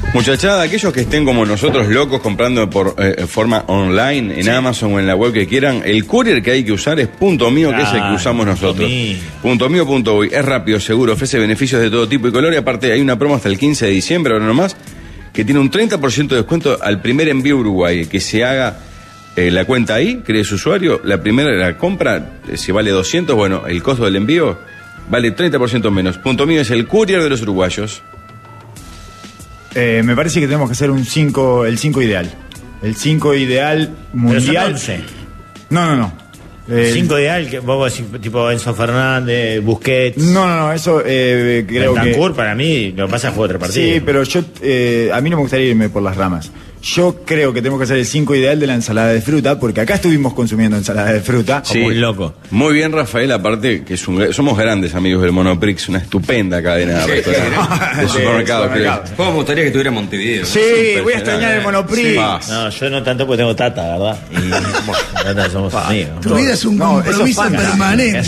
Muchachada, aquellos que estén como nosotros locos comprando por forma online, en Amazon o en la web que quieran, el courier que hay que usar es Punto Mío, que es el que usamos nosotros. Punto Mío.uy, es rápido, seguro, ofrece beneficios de todo tipo y color, y aparte hay una promo hasta el 15 de diciembre, ahora nomás, que tiene un 30% de descuento al primer envío a Uruguay, que se haga la cuenta ahí, cree su usuario, la primera la compra, si vale 200, bueno, el costo del envío vale 30% menos. Punto Mío es el courier de los uruguayos. Me parece que tenemos que hacer el 5 ideal. El 5 ideal mundial. No. El 5 ideal, que vos decís, tipo Enzo Fernández, Busquets. No, eso creo que. Bentancur, para mí, lo que pasa es que fue otro partido. Sí, pero yo, a mí no me gustaría irme por las ramas. Yo creo que tenemos que hacer el 5 ideal de la ensalada de fruta, porque acá estuvimos consumiendo ensalada de fruta. Sí, como un loco. Muy bien, Rafael, aparte que somos grandes amigos del Monoprix, una estupenda cadena de supermercados. ¿Cómo me gustaría que estuviera en Montevideo? Sí, voy a extrañar el Monoprix. Sí. No, yo no tanto porque tengo Tata, ¿verdad? Y Tata somos amigos. Tu vida es un compromiso permanente.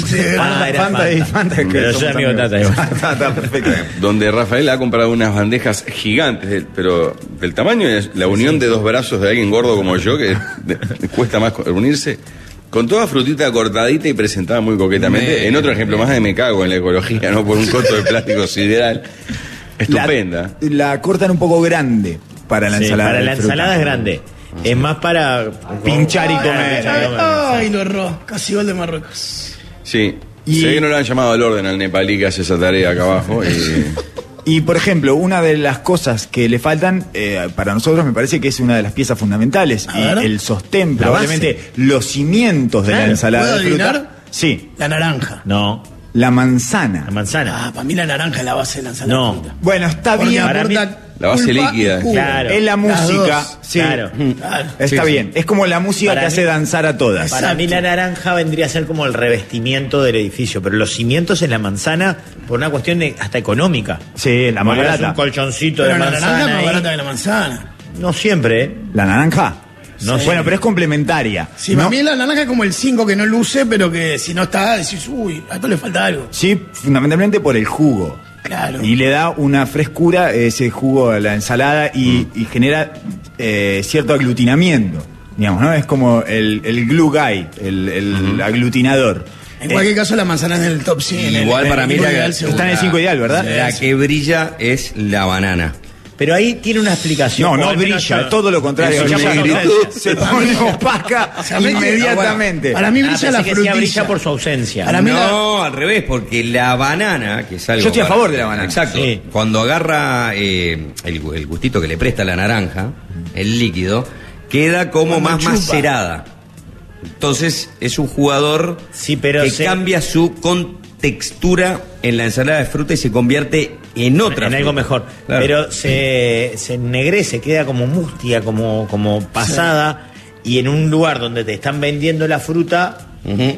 Fanta, pero soy amigo de Tata. Tata, perfecto. Donde Rafael ha comprado unas bandejas gigantes, pero del tamaño es la unión de dos brazos de alguien gordo como yo, que cuesta más unirse, con toda frutita cortadita y presentada muy coquetamente. En otro ejemplo más de me cago en la ecología, ¿no? Por un costo de plástico sideral. Estupenda. La cortan un poco grande para la ensalada. Para la ensalada es grande. Es más para pinchar y comer. Ay, lo erró. Casi gol de Marruecos. Sí. Sé que no le han llamado al orden al nepalí que hace esa tarea acá abajo. Y, por ejemplo, una de las cosas que le faltan, para nosotros me parece que es una de las piezas fundamentales, y el sostén, probablemente los cimientos de la ensalada de fruta. ¿Adivinar? Sí. La naranja. No. La manzana. La manzana. Para mí la naranja es la base de la ensalada de fruta. Bueno, está Porque bien. aporta la base culpa líquida. y jugo. Claro. Es la música. Las dos. Sí. Claro. Está bien. Es como la música Para que mí- hace danzar a todas. Para mí la naranja vendría a ser como el revestimiento del edificio, pero los cimientos en la manzana por una cuestión hasta económica. Sí, la más Porque es un barata. colchoncito Pero de la manzana naranja es más ahí. barata que la manzana. No siempre, ¿eh? ¿La naranja? No sé. Bueno, pero es complementaria. Sí, ¿no? para mí la naranja es como el 5 que no luce, pero que si no está, decís, uy, a esto le falta algo. Sí, fundamentalmente por el jugo. Claro. Y le da una frescura ese jugo a la ensalada y genera cierto aglutinamiento. Digamos, ¿no? Es como el glue guy, el aglutinador. En cualquier caso, la manzana es del top 100. Igual para mí la- ideal, Está en el 5 ideal, ¿verdad? La que brilla es la banana. Pero ahí tiene una explicación. No o al menos brilla, yo- todo lo contrario. Eso Brilla ya por por su ausencia. se pone opaca inmediatamente. Para mí brilla pensé la que decía frutilla. brilla por su ausencia. Para mí No, al revés, porque la banana, que es algo... Yo estoy a favor de la banana. Exacto. Sí. Cuando agarra el gustito que le presta la naranja, el líquido, queda como Cuando más chupa. macerada. Entonces es un jugador Sí, pero que cambia su contextura en la ensalada de fruta y se convierte en otra en algo fruta. mejor. Claro. Pero se ennegrece, queda como mustia, como pasada, y en un lugar donde te están vendiendo la fruta, Ujú.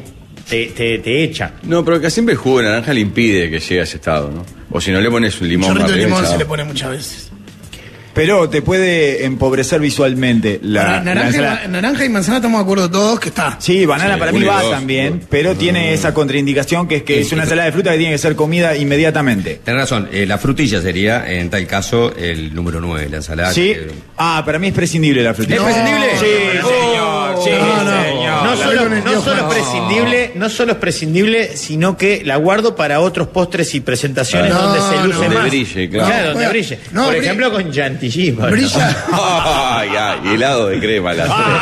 te echa. No, pero que siempre el jugo de naranja le impide que llegue a ese estado, ¿no? O si no le pones un limón Chorrito de arriba, limón chao. se le pone muchas veces. Pero te puede empobrecer visualmente la ensalada. Naranja y manzana estamos de acuerdo todos que está. Sí, banana Sí, para mí uno y va dos, también, dos. pero tiene esa contraindicación que es que es una ensalada de fruta que tiene que ser comida inmediatamente. Tenés razón, la frutilla sería, en tal caso, el número 9, la ensalada. ¿Sí? que- Para mí es prescindible la frutilla. ¿Es prescindible? Sí, señor. Sí, señor. No solo, con el no Dios, solo no. es prescindible, no solo es prescindible, sino que la guardo para otros postres y presentaciones No, donde se luce donde más. brille, claro. donde No, brille. no, Por bri- ejemplo, con chantilly. ¿no? Brilla. Ay, ay, helado de crema.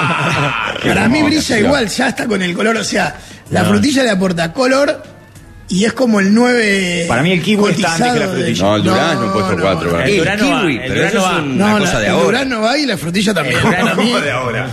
Para mí brilla igual, ya está con el color. O sea, la frutilla le aporta color y es como el 9. Para mí el kiwi está antes que la frutilla. No, el durazno puesto 4. no. El durazno va, kiwi, el pero durazno eso es va. una cosa de el ahora. durazno va y la frutilla también. El durazno Para mí- ¿Cómo de ahora?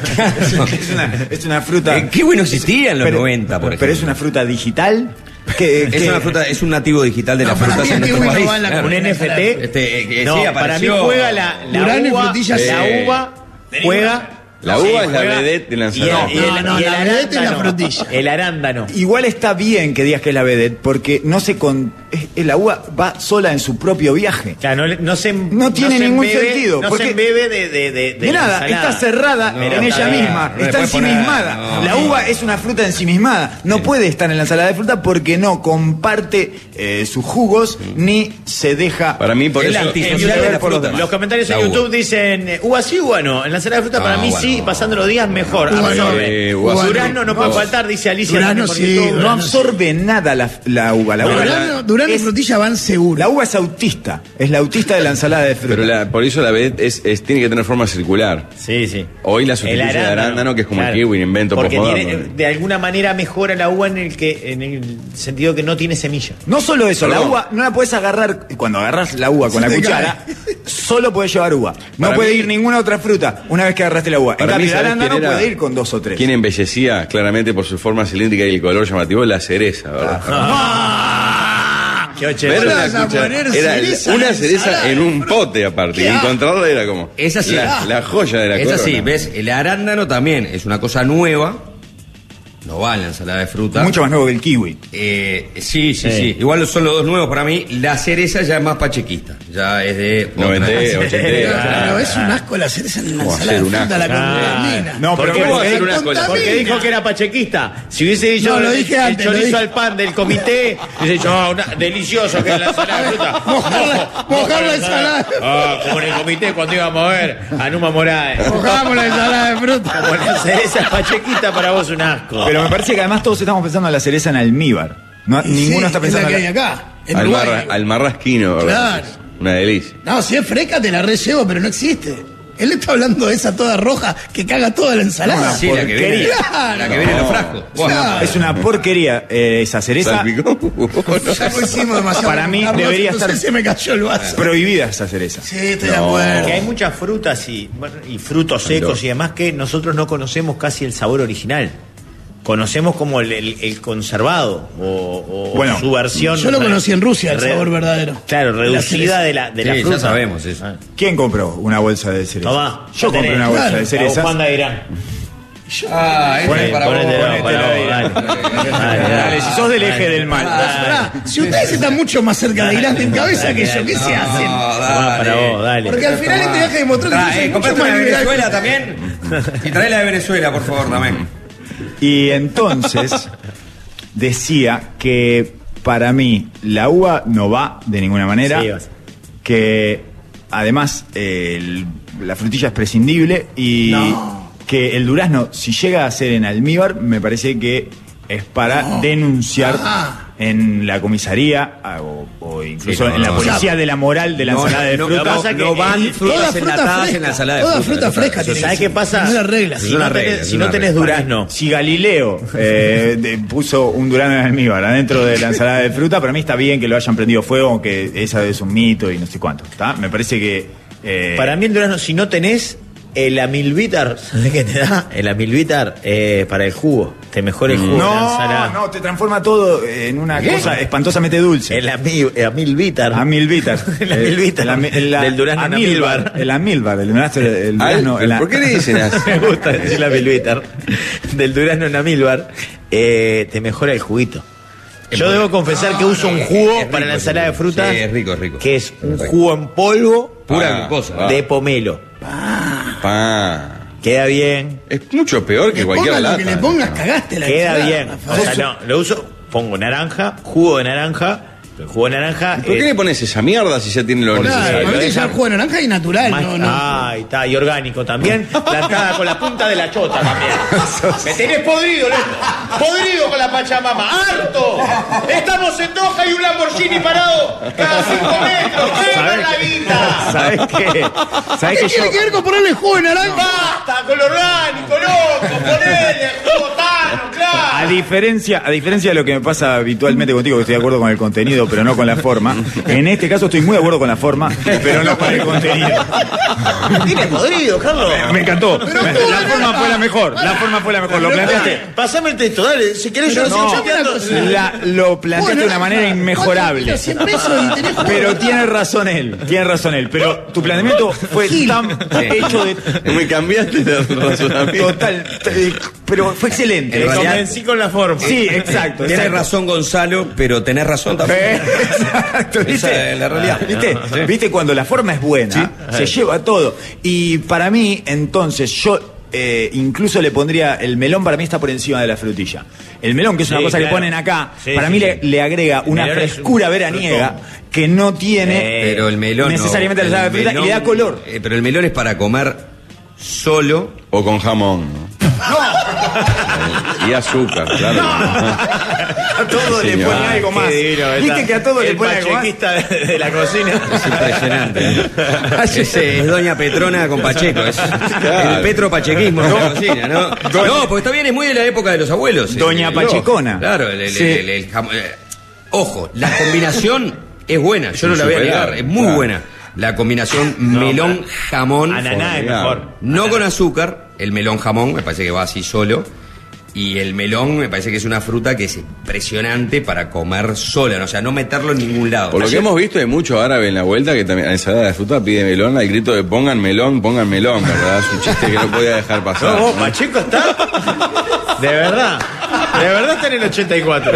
es una fruta. El kiwi no existía en los Pero- 90, por ejemplo. Pero es una fruta digital. Es una fruta, es un nativo digital de No, las para frutas mí en el nuestro kiwi no país. va en la Claro. Un NFT. No, No, sí, para mí apareció. juega la Durazno y uva. frutilla, sí. La uva juega. La uva es la juega- vedette de la y ensalada. No, la vedette es la arándano. frutilla. El arándano. Igual está bien que digas que es la vedette porque no se la uva va sola en su propio viaje. Claro, no tiene ningún sentido. No se embebe de nada, está cerrada en ella misma, está ensimismada. La uva es una fruta ensimismada. No puede estar en la ensalada de fruta porque no comparte sus jugos ni se deja. Para mí, por eso. Los comentarios en YouTube dicen: uva sí, uva no. En la ensalada de fruta, para mí sí, pasando los días mejor. Durazno no puede faltar, dice Alicia. Durazno sí. No absorbe nada la uva. Durazno y frutilla van seguro. La uva es autista. Es la autista de la ensalada de fruta. Pero por eso la vedette tiene que tener forma circular. Sí. Hoy la sustituye de arándano, que es como el kiwi, un invento postmoderno. De alguna manera mejora la uva en el sentido que no tiene semilla. No solo eso, la uva no la puedes agarrar. Cuando agarras la uva con la cuchara, solo puedes llevar uva. No puede ir ninguna otra fruta una vez que agarraste la uva. En cambio, el arándano puede ir con 2 o 3. ¿Quién embellecía claramente por su forma cilíndrica y el color llamativo? La cereza, ¿verdad? Era una cereza en un pote aparte. Y encontrarla era como esa sí, la joya de la corona. Esa sí, ves, el arándano también es una cosa nueva. No va en la ensalada de fruta. Mucho más nuevo que el kiwi. Sí. Igual son los dos nuevos para mí. La cereza ya es más pachequista. Ya es de 90, 80. Pero es un asco la cereza en la ensalada de fruta, la contamina. No, pero ¿cómo va a ser un asco? Porque dijo que era pachequista. Si hubiese dicho el chorizo al pan del comité, hubiese dicho, delicioso que es la ensalada de fruta. Mojar la ensalada. Como en el comité cuando íbamos a ver a Numa Moraes. Mojamos la ensalada de fruta. Como la cereza pachequista, para vos un asco. Pero me parece que además todos estamos pensando en la cereza en almíbar. Ninguno está pensando en la que hay acá. Al marrasquino, ¿verdad? Claro. Una delicia. No, si es fresca te la rellego, pero no existe. Él está hablando de esa toda roja que caga toda la ensalada. Sí, la que viene, la que viene en los frascos. Claro. Es una porquería esa cereza. Ya lo hicimos demasiado. Para mí debería estar se me cayó el vaso. Prohibida esa cereza. Sí, estoy de acuerdo. Que hay muchas frutas y frutos secos y demás que nosotros no conocemos casi el sabor original. Conocemos como el conservado o su versión. Yo lo conocí en Rusia, el sabor verdadero. Claro, reducida de la fruta. Ya sabemos eso. ¿Quién compró una bolsa de cereza? Tomá, yo compré una bolsa de cereza. La bufanda de Irán. Para vos. Dale, si sos del eje del mal. Si ustedes están mucho más cerca de Irán en cabeza que yo, ¿qué se hacen? Para vos, dale. Porque al final este viaje demostró que comprate una de Venezuela también. Y trae la de Venezuela, por favor, también. Y entonces decía que para mí la uva no va de ninguna manera, que además la frutilla es prescindible y que el durazno, si llega a ser en almíbar, me parece que es para denunciar en la comisaría o incluso en la policía de la moral de la ensalada de frutas. No van frutas enlatadas en la ensalada de frutas. Toda fruta fresca. ¿Sabes qué pasa? Es una regla. Si no tenés durazno. Si Galileo puso un durazno en almíbar adentro de la ensalada de fruta, para mí está bien que lo hayan prendido fuego, aunque esa es un mito y no sé cuánto. ¿Está? Me parece que... Para mí el durazno, si no tenés el amilbitar, ¿sabes qué te da? El amilbitar para el jugo. Te mejora el jugo. No, te transforma todo en una cosa espantosamente dulce. El amilbitar. Amilbitar. El amilbitar. Del durazno amilbar. El amilbar. El durazno. ¿Por qué le dicen así? Me gusta decir el amilbitar. Del durazno en amilbar. Te mejora el juguito. Yo debo confesar que uso un jugo para la ensalada de frutas. Sí, es rico. Que es un jugo en polvo. Pura glucosa. De pomelo. Queda bien. Es mucho peor que cualquier lata. Que le pongas, cagaste la Queda bien. O sea, no, lo uso, pongo naranja, jugo de naranja. El jugo de naranja. ¿Por qué le pones esa mierda si ya tiene lo necesario? Claro, ya el jugo de naranja y natural, Ahí está, y orgánico también. Plantada con la punta de la chota también. Me tenés podrido, loco. Podrido con la Pachamama. ¡Harto! Estamos en Doha y un Lamborghini parado cada 5 metros. ¡Qué la vida! ¿Sabes qué? ¿Qué tiene que ver con ponerle jugo de naranja? ¡Basta con lo orgánico, loco! ¡Ponele jugo tano, claro! A diferencia de lo que me pasa habitualmente contigo, que estoy de acuerdo con el contenido, pero no con la forma. En este caso estoy muy de acuerdo con la forma, pero no con el contenido. Tiene podrido, Carlos. Me encantó. La forma fue la mejor. Lo planteaste. Pasame el texto. esto, dale, si querés yo Pero sigo no, chateando. Lo planteaste de una manera inmejorable. 100 pesos y tenés juego. Pero tiene razón él. Pero tu planteamiento fue tan hecho de. Me cambiaste el razonamiento. Total. Pero fue excelente. En Te realidad- convencí con la forma. Sí, exacto. Tienes razón, Gonzalo, pero tenés razón también. Exacto, ¿viste? Esa es la realidad. ¿Viste? Cuando la forma es buena, se lleva todo. Y para mí, entonces, yo incluso le pondría, el melón para mí está por encima de la frutilla. El melón, que es una Sí, cosa que claro. ponen acá, Sí, para sí, mí sí. le agrega una melón es frescura un veraniega frutón. que no tiene Pero el melón necesariamente no. la salsa de fruta y le da color. Pero el melón es para comer solo. O con jamón, ¿no? Y azúcar, claro. A todo le Señor. pone algo más. Qué divino, ¿Viste que a todo le el pone algo más? pachequista de la cocina. Es impresionante. Es Doña Petrona con Pacheco. Es el Petro Pachequismo de la cocina, ¿no? No, porque está bien, es muy de la época de los abuelos. Doña Pachecona. Claro, Sí. el jamón. Ojo, la combinación es buena, yo no la voy a negar, es muy Claro. buena. La combinación melón-jamón. Ananá es mejor. No con azúcar, el melón-jamón me parece que va así solo. Y el melón me parece que es una fruta que es impresionante para comer sola, ¿no? O sea, no meterlo en ningún lado. Por lo que hemos visto, hay mucho árabe en la vuelta que también a ensalada de fruta pide melón al grito de pongan melón, ¿verdad? Es un chiste que no podía dejar pasar. No, Pacheco está. De verdad. De verdad está en el 84.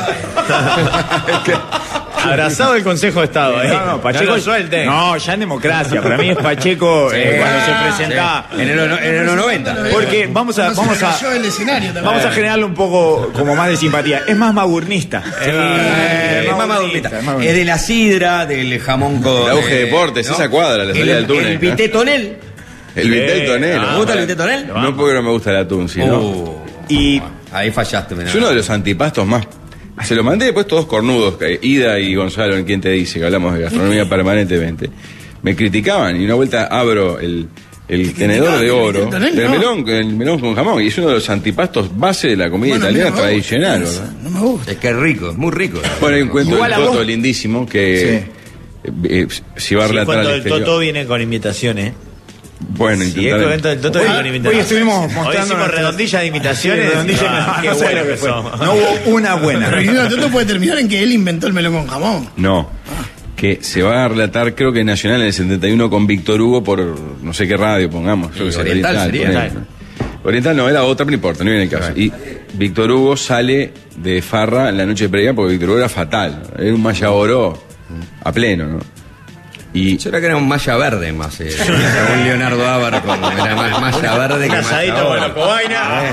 Abrazado el Consejo de Estado. No, Pacheco. No lo suelten. No, ya en democracia. Para mí es Pacheco cuando se presentaba. Sí. En los 90. Porque vamos a Cayó el escenario también. vamos a generarle un poco como más de simpatía. Es más magurnista. Es más madurita. Es de la sidra, del jamón con. La UG Deportes, esa cuadra, la salida del túnel. El bité tonel. El vitel tonero. ¿Te gusta el bité tonel? No porque no me gusta el atún, sino. Y Ahí fallaste, Es uno de los antipastos más. Se lo mandé después todos cornudos, Ida y Gonzalo, en quien te dice que hablamos de gastronomía permanentemente. Me criticaban y una vuelta abro el tenedor de oro el melón con jamón, y es uno de los antipastos base de la comida Bueno, italiana mira, tradicional, eso, ¿verdad? No me gusta. Es que es rico, es muy rico. Bueno, hay un cuento Igual del a Toto vos. lindísimo que si va a Sí, relatar cuando al el exterior. Toto viene con invitaciones. Bueno, Sí, es intentar. que el evento del Toto viene con hoy invitaciones. estuvimos Hoy mostrando hicimos nuestras- redondilla de imitaciones. redondilla, Ah, qué no sé bueno lo que que fue. somos. No hubo una buena. Pero el libro de Toto puede terminar en que él inventó el melón con jamón. No. Que se va a relatar, creo que Nacional en el 71 con Víctor Hugo por no sé qué radio, pongamos. Creo que sea Oriental sería. ponele. Oriental no, era otra, pero no importa, no viene el caso. Y Víctor Hugo sale de farra en la noche previa porque Víctor Hugo era fatal. Era un mayaboró a pleno, ¿no? Y Yo creo que era un malla verde más. Un Leonardo Ávar con era más malla verde Un que asadito malla con oro. la cobaina.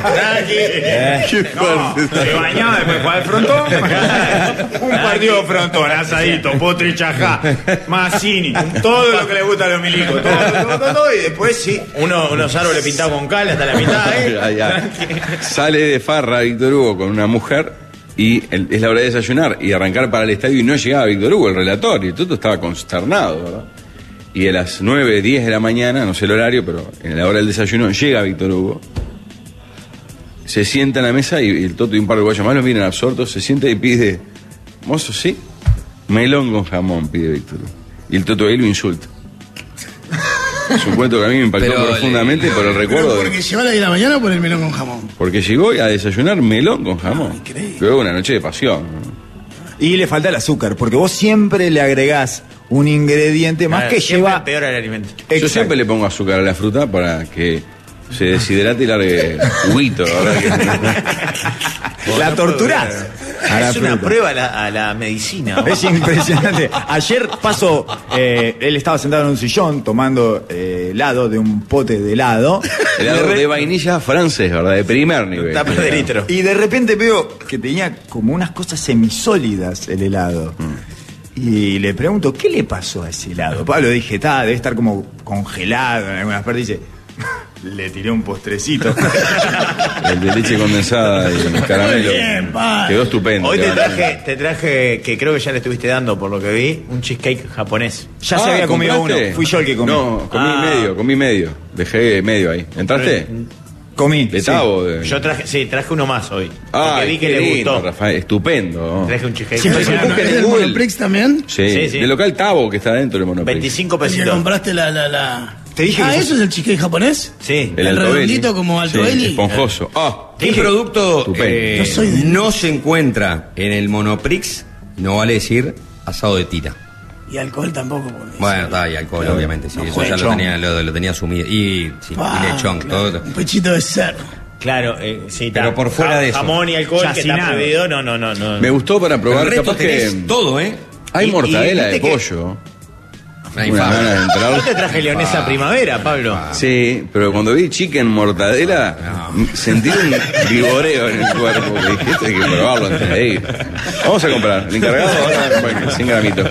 No, se bañaba después de jugar al frontón. Un partido de frontón, asadito, potro y chajá, Mazzini, todo lo que le gusta a los milicos. Todo, y después sí. Unos árboles pintados con cal hasta la mitad, Ay, ay. Sale de farra Víctor Hugo con una mujer y es la hora de desayunar y arrancar para el estadio y no llegaba Víctor Hugo, el relator, y el Toto estaba consternado, ¿verdad? Y a las 9, 10 de la mañana, no sé el horario, pero en la hora del desayuno llega Víctor Hugo, se sienta en la mesa y el Toto y un par de guayos más lo miran absortos, se sienta y pide, mozo, sí, melón con jamón, pide Víctor Hugo. Y el Toto ahí lo insulta. Es un cuento que a mí me impactó Pero profundamente por el Pero recuerdo de... porque llegó a la de la mañana o por el melón con jamón. Porque llegó a desayunar melón con jamón. increíble. Luego una noche de pasión. ¿no? Y le falta el azúcar, porque vos siempre le agregás un ingrediente más que lleva. peor el alimento. Yo Exacto. siempre le pongo azúcar a la fruta para que se deshidrate y largue juguito, ¿verdad? La torturás. a la Es una fruta. prueba a la medicina. Es impresionante. Ayer paso, él estaba sentado en un sillón tomando helado de un pote de helado. Helado de vainilla francés, ¿verdad? De primer nivel. Tapa de litro. Y de repente veo que tenía como unas cosas semisólidas el helado. Y le pregunto, ¿qué le pasó a ese helado? Pablo, dije, debe estar como congelado en algunas partes. Dice, le tiré un postrecito. El de leche condensada y caramelo. Bien, pa. Quedó estupendo. Hoy te quedó. traje, que creo que ya le estuviste dando, por lo que vi, un cheesecake japonés. Ya se había comido ¿compraste? uno. Fui yo el que comí. No, comí medio. Dejé medio ahí. ¿Entraste? Comí. De sí. Tavo. De... Yo traje uno más hoy. Ah, Porque vi que qué le lindo, gustó. Rafael. Estupendo. Traje un cheesecake. Siempre Pero se busquen en el Google. Monoprix también. Sí, Sí, sí. del local Tavo que está dentro del Monoprix. 25 El que pesitos. compraste Te dije que ¿eso es el cheesecake japonés? Sí. El redondito como Altobelli. Esponjoso. ¿Qué producto Estupendo. no se encuentra en el Monoprix? No vale decir asado de tira. Y alcohol tampoco. Porque Bueno, está, y alcohol, obviamente, sí. Eso ya lo tenía asumido. Y lechón, claro, todo. un pechito de cerdo. Claro, sí. Pero por fuera de eso. Jamón y alcohol que está Chacinado. prohibido, no. Me gustó para probar, El resto capaz que tenés todo, ¿eh? hay mortadela de viste que- pollo. Una Una infamia. gana de entrar. Yo te traje leonesa primavera, Pablo. Sí, pero cuando vi chicken mortadela, sentí un vigoreo en el cuerpo. Que dije, esto hay que probarlo antes de ir. Vamos a comprar. El encargado ahora, bueno, 100 gramitos.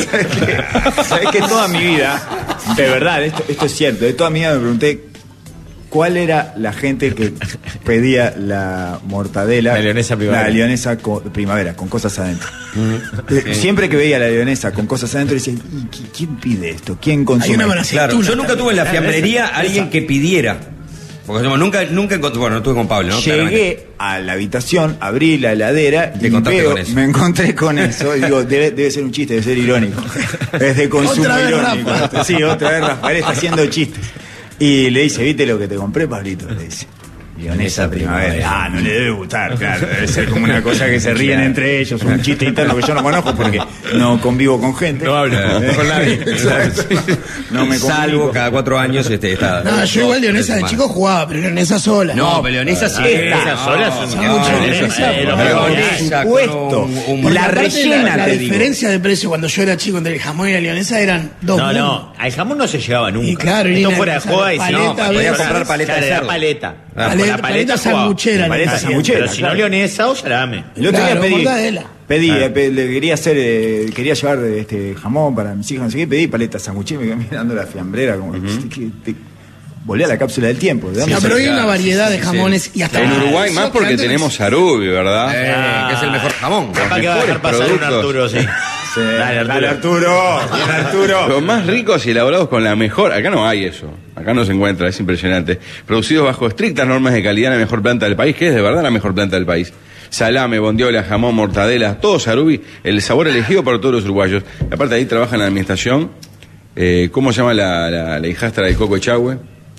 ¿Sabes que toda mi vida, de verdad, esto es cierto, de toda mi vida me pregunté cuál era la gente que pedía la mortadela, La leonesa primavera. la leonesa primavera, con cosas adentro. Siempre que veía la leonesa con cosas adentro, decía, ¿quién pide esto? ¿Quién consume? Hay una con esto?". Claro, aceituna. yo nunca tuve en la fiambrería a alguien que pidiera. Porque nunca encontré, bueno, no estuve con Pablo, ¿no? Claramente. Llegué a la habitación, abrí la heladera Te y encontraste con eso. me encontré con eso. Y digo, debe ser un chiste, debe ser irónico. Es de consumo Otra vez irónico. Rafa. Sí, otra vez Rafael está haciendo chistes. Y le dice, ¿viste lo que te compré, Pablito? Le dice, leonesa primavera. Ah, no le debe gustar, claro. Debe ser como una cosa que se ríen entre ellos, un chiste interno que yo no conozco porque no convivo con gente. No hablo con nadie. Exacto. No me Salvo comunico. cada 4 años está. No, yo igual leonesa de chico jugaba, pero leonesa sola. No, pero leonesa sí. Esa sola es un mucho leonesa. leonesa, Lo pero mejor. leonesa supuesto. con un- Porque La aparte rellena, la te digo. diferencia de precio cuando yo era chico entre el jamón y la leonesa eran dos. No, al jamón no se llevaba nunca. Y claro, Esto Nina, fuera de esa joda y si paleta, no, podía comprar paleta de Claro, era cerdo. paleta. Paleta jugaba. sanguchera. Paleta le decían. sanguchera. Pero si no claro. leonesa o salame. El otro Claro, día mortadela. le quería hacer, quería llevar jamón para mis hijos, no sé qué, pedí paleta sanguchera y me quedé mirando la fiambrera como volví a la cápsula del tiempo. ¿de dónde No, pero hay salió? una variedad de jamones y hasta En Uruguay yo más porque quedando- tenemos Sarubi, ¿verdad? Que es el mejor jamón. Capaz que va a dejar pasar un productos. Arturo, sí. Sí, Dale, Arturo. Bien, Arturo. Los más ricos y elaborados con la mejor. Acá no hay eso. Acá no se encuentra, es impresionante. Producidos bajo estrictas normas de calidad en la mejor planta del país, que es de verdad la mejor planta del país. Salame, bondiola, jamón, mortadela, todo Sarubi, el sabor elegido por todos los uruguayos. Y aparte ahí trabaja en la administración. ¿Cómo se llama la hijastra de Coco Echagüe?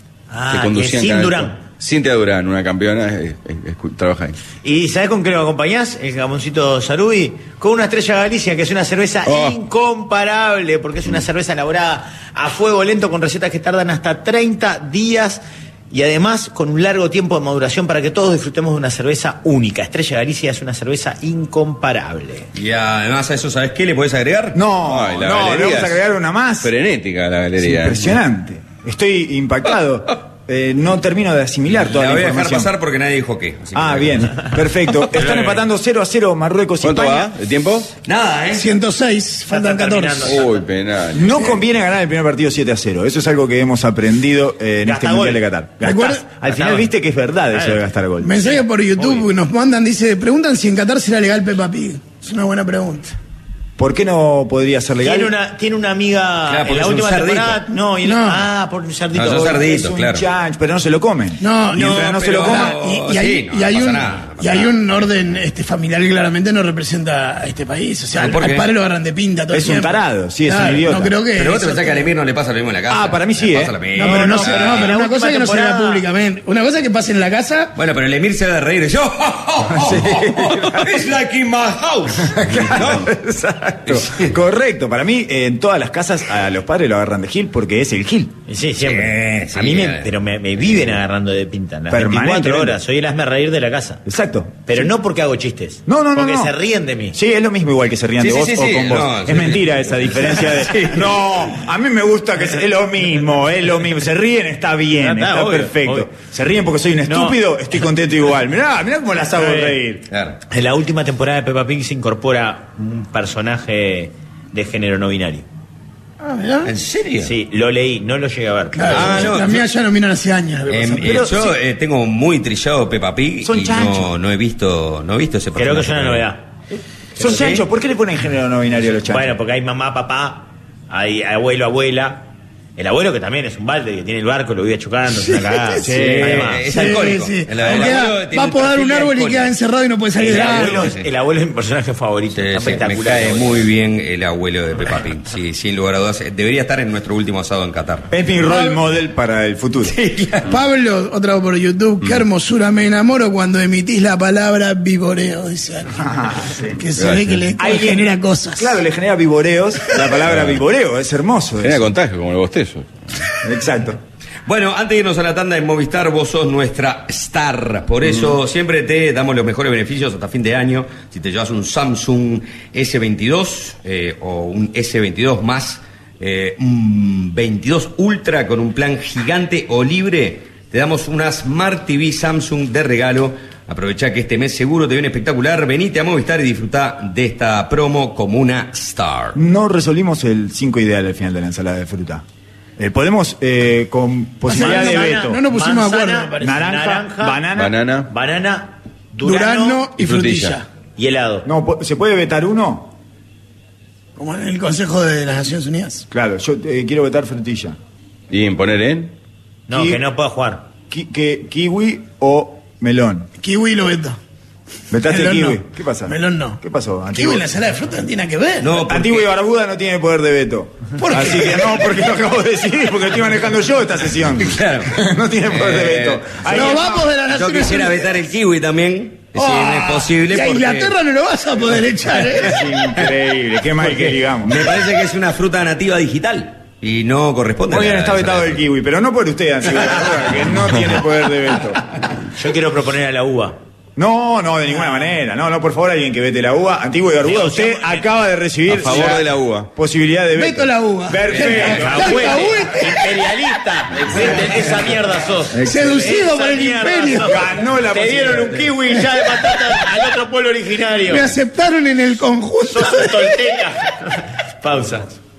Que es Sin Durán. Cintia Durán, una campeona, trabaja ahí. ¿Y sabes con qué lo acompañás? El jamoncito Sarubi. Con una Estrella Galicia, que es una cerveza incomparable, porque es una cerveza elaborada a fuego lento con recetas que tardan hasta 30 días y además con un largo tiempo de maduración para que todos disfrutemos de una cerveza única. Estrella Galicia es una cerveza incomparable. Y además a eso, ¿sabes qué le podés agregar? No, Ay, la no, le galería vamos a es agregar una más. Frenética la Es galería. impresionante. Estoy impactado. No termino de asimilar toda La la voy a dejar información. pasar porque nadie dijo qué. Así que- Bien, perfecto. Están empatando 0-0 Marruecos y ¿Cuánto España. va? ¿El tiempo? Nada, ¿eh? 106, faltan está 14. terminando. Uy, penal. No conviene ganar el primer partido 7-0. Eso es algo que hemos aprendido en Gasta este gol. Mundial de Qatar. Recuerda- Gastás. Al final viste que es verdad eso de gastar gol. Mensaje por YouTube nos mandan, dice, preguntan si en Qatar será legal Peppa Pig. Es una buena pregunta. ¿Por qué no podría ser legal? Tiene una amiga Claro, porque en la es un última cerdito. temporada. No, por un cerdito. No, son cerditos. Es un claro. chancho, pero no se lo comen. No, Mientras no se pero- lo coman. Y hay, sí, no, y hay no pasa un, nada, no pasa y hay nada. un orden familiar que claramente no representa a este país. O sea, ¿Por al qué? padre lo agarran de pinta todo Es el un tiempo. tarado, sí, es un Claro, idiota. No creo que. Pero vos te eso- pensás que a Emir no le pasa lo mismo en la casa. Para mí sí, Le ¿eh? pasa lo mismo. No, pero no, No, sé, no, no, pero la una cosa es que no se vea temporada- públicamente. Una cosa es que pase en la casa. Bueno, pero el Emir se ha de reír. Yo, it's like in my house. Exacto. Correcto. Para mí, en todas las casas a los padres lo agarran de Gil porque es el Gil. Sí, siempre. Sí, a mí sí. pero me viven agarrando de pinta. Las 24 Permanentemente. horas. Soy el hazme reír de la casa. Exacto. Pero no porque hago chistes. No. Porque no. se ríen de mí. Sí, es lo mismo igual que se rían Sí, de sí, vos sí, o sí. con vos. No, es sí. mentira esa diferencia de... No, a mí me gusta que es lo mismo, es lo mismo. Se ríen, está bien, Está, está obvio, perfecto. obvio. Se ríen porque soy un estúpido, estoy contento igual. Mirá cómo las hago reír. Claro. En la última temporada de Peppa Pig se incorpora un personaje de género no binario. Ah, mirá. ¿En serio? Sí, lo leí, no lo llegué a ver. Claro, no, las mías ya no miran hace años. lo que pasa. Pero Yo sí, tengo muy trillado Peppa Pig Son y chanchos. no he visto ese personaje. Creo que es una novedad. Son ¿Sí? chanchos, ¿por qué le ponen género no binario a los chanchos? Bueno, porque hay mamá, papá, hay abuelo, abuela, El abuelo, que también es un balde, que tiene el barco, lo vive chocando, es una cagada. Sí, Además. es alcohólico. Sí. El abuelo tiene Va a el podar perfil un de árbol y alcohólico. queda encerrado y no puede salir del árbol. El abuelo es mi personaje favorito. Sí, Está sí, me espectacular. cae muy bien el abuelo de Peppa Pig. Sí, sin lugar a dudas. Debería estar en nuestro último asado en Qatar. Es mi role model para el futuro. Pablo, otra vez por YouTube, qué hermosura, me enamoro cuando emitís la palabra vivoreo, dice alguien. Que se ve que le genera cosas. Claro, le genera vivoreos. La palabra vivoreo es hermoso. Genera eso. contagio, como el bostezo. Exacto. Bueno, antes de irnos a la tanda en Movistar, vos sos nuestra star. Por eso siempre te damos los mejores beneficios hasta fin de año. Si te llevas un Samsung S22 o un S22 más, un 22 Ultra con un plan gigante o libre, te damos una Smart TV Samsung de regalo. Aprovechá que este mes seguro te viene espectacular. Venite a Movistar y disfrutá de esta promo como una star. No resolvimos el 5 ideal al final de la ensalada de fruta. Podemos, con posibilidad de veto. No nos pusimos de Manzana, acuerdo, me parece. Naranja, banana, Durazno y frutilla. frutilla. y helado. No, ¿se puede vetar uno? Como en el Consejo de las Naciones Unidas. Claro, yo quiero vetar frutilla. ¿Y imponer en? No, que no pueda jugar. Kiwi o melón. Kiwi lo veto. ¿Vetaste Melón kiwi? no. ¿Qué pasa? Melón no. ¿Qué pasó? Kiwi en la ensalada de fruta no tiene nada que ver. No, porque- Antiguo y Barbuda no tiene poder de veto. ¿Por qué? Así que no, porque lo acabo de decir, porque estoy manejando yo esta sesión. Claro. No tiene poder de veto. No Alguien- vamos de las Yo Naciones quisiera Unidas. vetar el kiwi también. Si no es posible. Y a porque- Inglaterra no lo vas a poder echar, ¿eh? Es increíble, qué mal que digamos. Me parece que es una fruta nativa digital y no corresponde. Muy a bien, la está vetado ensalada el de fruta. kiwi, pero no por usted, Antiguo y Barbuda, que no tiene poder de veto. Yo quiero proponer a la uva. No, de ninguna manera. No, por favor, alguien que vete la uva. Antiguo y Barbuda, Digo, usted yo- acaba de recibir A favor de la uva. posibilidad de veto. Veto la uva. Perfecto. Alcahuete, imperialista, esa mierda sos. Seducido por el mierda imperio. sos. Ganó la Te dieron un kiwi ya de patata al otro pueblo originario. Me aceptaron en el conjunto. Sos un tolteca. Pausa.